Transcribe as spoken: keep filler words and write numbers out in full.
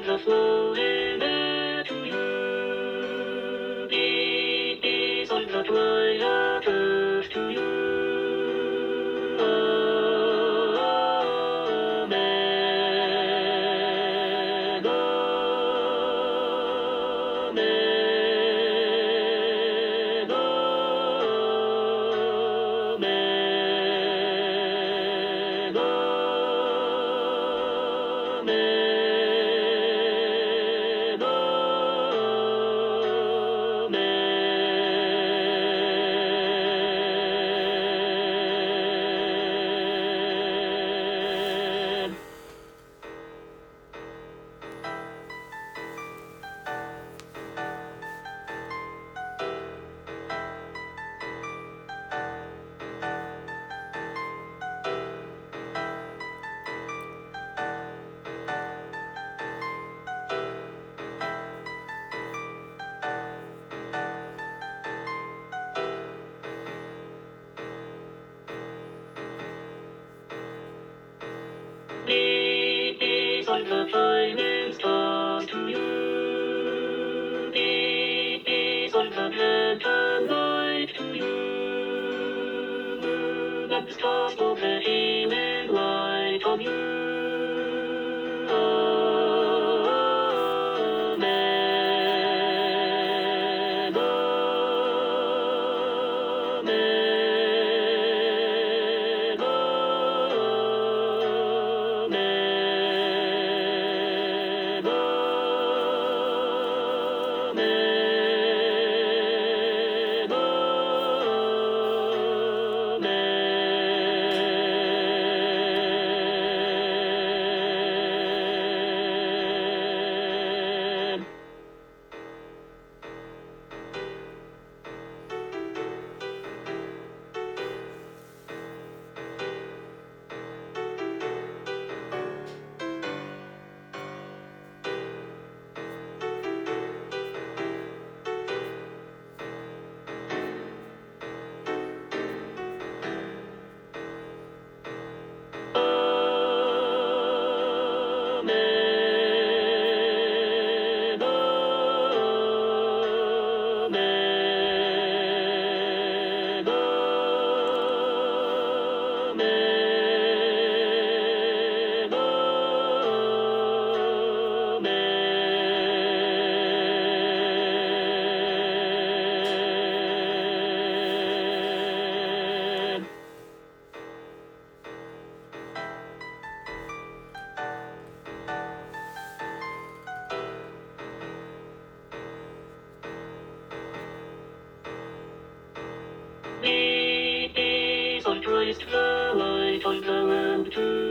the flowing there to you. Beat, beat on the twilight earth to you. Amen. Amen. Amen. Amen. Beat, beat on the shining stars to you. Beat, beat on the lantern light to you. Moon and stars for the healing light of you. Amen. Amen. Amen. Amen. Amen. Amen. Amen. Beat, beat on Christ the light on the lamp to